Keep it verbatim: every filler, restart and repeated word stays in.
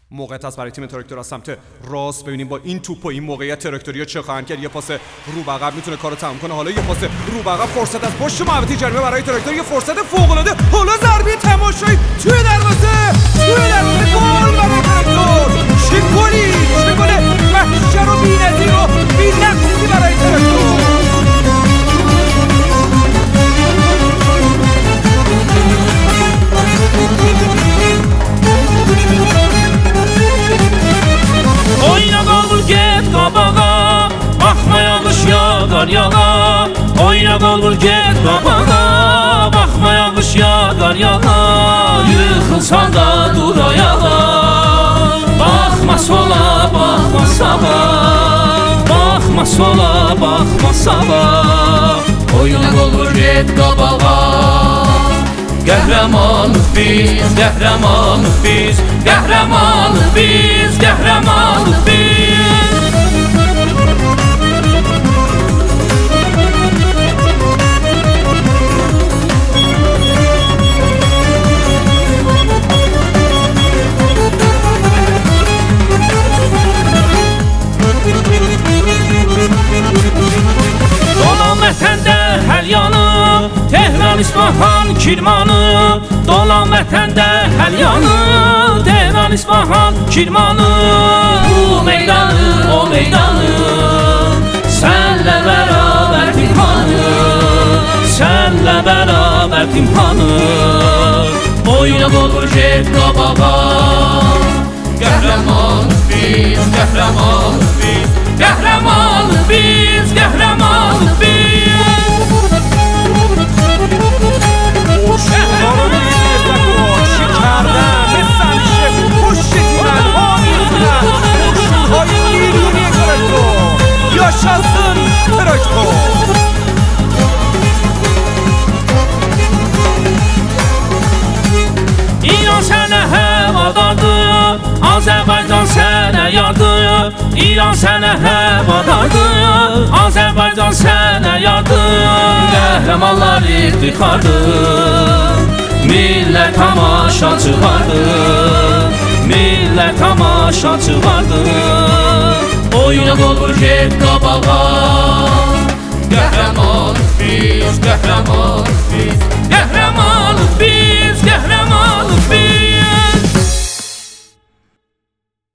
موقعیت است برای تیم تراکتور از سمت راست. ببینیم با این توپ و این موقعیت تراکتوریا چه خواهند کرد. یه پاس رو به عقب میتونه کارو تموم کنه. حالا یه پاس رو به عقب، فرصت از پشت محوطه جریمه برای تراکتور، یه فرصت فوق العاده. حالا ضربه تماشایی توی دروازه، توی دروازه، گل برای تراکتور. چه گلی، چه گل محشر و بی‌نظیر و بی‌نقصی برای تراکتور. Oyna qaldır get qabağa, baxma yağış yağar yağa. Oyna qaldır get qabağa, baxma yağış yağar yağa. Yıxılsan da dur ayağa, baxma sola, baxma sağa. Baxma sola, baxma sağa. Oyna qaldır get qabağa. Qəhrəmanıq biz, qəhrəmanıq biz, qəhrəmanıq biz, qəhrəmanıq biz. Dolan vətəndə hər yanı, Tehran, İsfahan, Kirmanı. Dolan vətəndə hər yanı, Tehran, İsfahan, Kirmanı. Bu meydanı, o meydanı, sənlə bərabər timhanı, sənlə bərabər timhanı. Oyna olur get qabağa, qəhrəmanıq biz, qəhrəmanıq biz, qəhrəmanıq biz, qəhrəmanıq biz. Yaşasın Traktor! İran sənə həvadardır, Azərbaycan sənə yardır. İran sənə həvadardır, Azərbaycan sənə yardır. Qəhrəmanlar iftixardır, millət tamaşaçı vardır, millət tamaşaçı vardır. Oyna olur get qabağa, qəhrəmanıq biz, qəhrəmanıq biz, qəhrəmanıq biz.